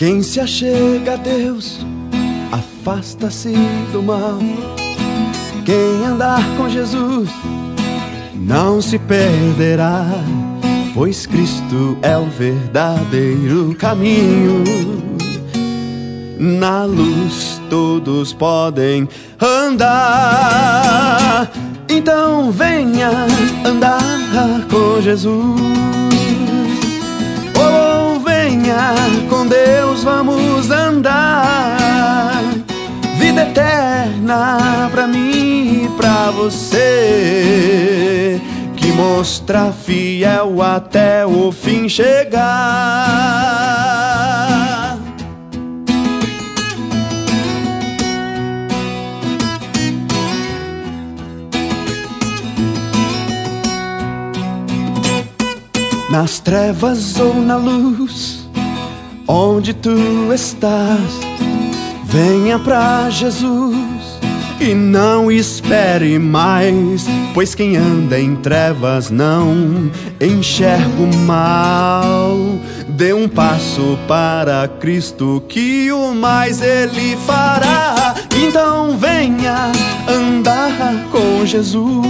Quem se achega a Deus afasta-se do mal. Quem andar com Jesus não se perderá, pois Cristo é o verdadeiro caminho. Na luz todos podem andar, então venha andar com Jesus. Oh, venha com Deus, vamos andar. Vida eterna pra mim e pra você, que mostrar fiel até o fim chegar. Nas trevas ou na luz, onde tu estás, venha pra Jesus e não espere mais, pois quem anda em trevas não enxerga o mal. Dê um passo para Cristo que o mais Ele fará. Então venha andar com Jesus.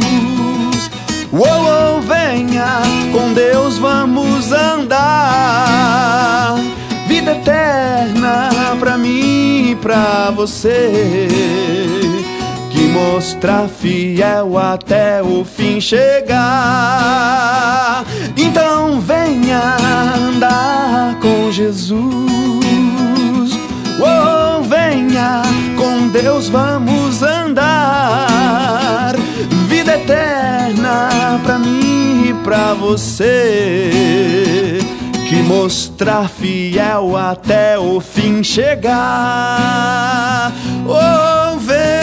Oh, venha com Deus, vamos andar. Vida eterna pra mim e pra você, que mostrar fiel até o fim chegar. Então venha andar com Jesus. Oh, venha com Deus, vamos andar. Vida eterna pra mim e pra você, que mostrar fiel até o fim chegar. Oh, vem.